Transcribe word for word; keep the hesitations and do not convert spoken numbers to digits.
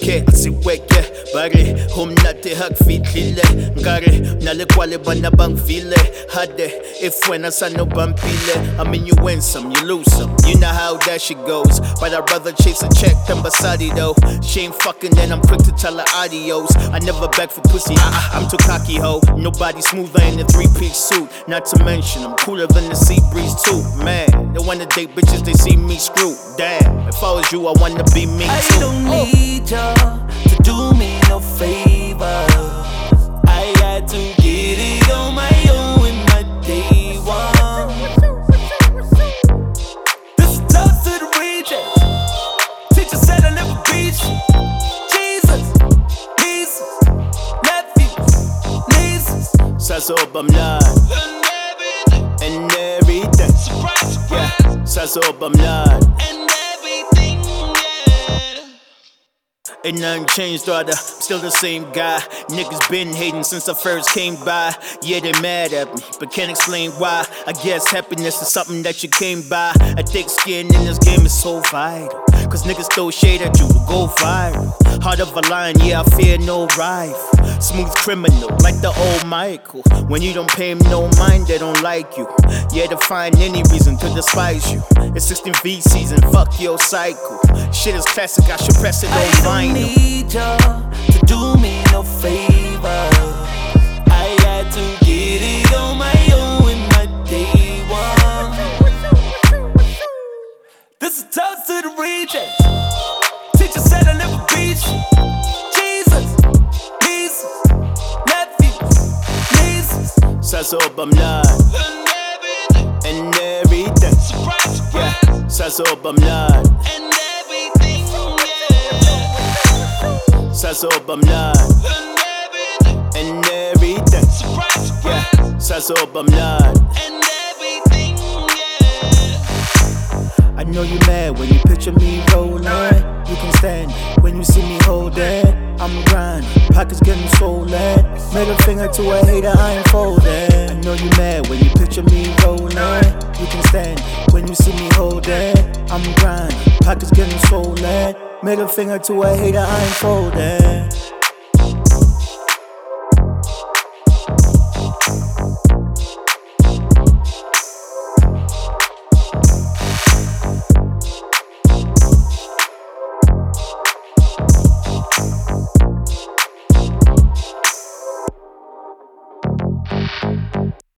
ke asiweke bari humnate hakfitlile ngare nale kwale bana bangfile hade if when I no bumpile. I mean you win some, you lose some, you know how that shit goes. But I'd rather chase a check than Basadi though. She ain't fucking then I'm quick to tell her adios. I never beg for pussy, uh-uh, I'm too cocky ho. Nobody smoother in a three-piece suit. Not to mention I'm cooler than the sea breeze too. Man, they wanna date bitches, they see me screwed. Damn, if I was you I wanna be me too. I don't need ya to do me no favor. I got to get it on my own in my day one. This is tough to the region. Teacher said I never beat you. Jesus, Jesus, nephew, nieces. Sasob I'm not and everything. Surprise, surprise. Yeah, Sasob I'm not. Ain't nothing changed, brother, still the same guy. Niggas been hating since I first came by. Yeah, they mad at me, but can't explain why. I guess happiness is something that you came by. A thick skin in this game is so vital, cause niggas throw shade at you to go viral. Heart of a lion, yeah, I fear no rival. Smooth criminal, like the old Michael. When you don't pay him no mind, they don't like you. Yeah, to find any reason to despise you. It's sixteen V season, fuck your cycle. Shit is classic, I should press it on vinyl. I don't need ya to do me no favor. I got to get it on my own in my day one. This is tough to the region. Teacher said I never beat you. Jesus, Jesus, nephew, nieces. Sasob I'm not and everything. Yeah, Sasob I'm not. Sasob I'm not and everything. Yeah, Sasob I'm not. I know you mad when you picture me rolling. You can stand it when you see me holding. I'm grinding, pockets getting swollen. Middle finger to a hater, I ain't folding. I know you mad when you picture me rolling. You can stand it when you see me holding. I'm grinding, pockets getting swollen. Middle finger to a hater, I ain't folding.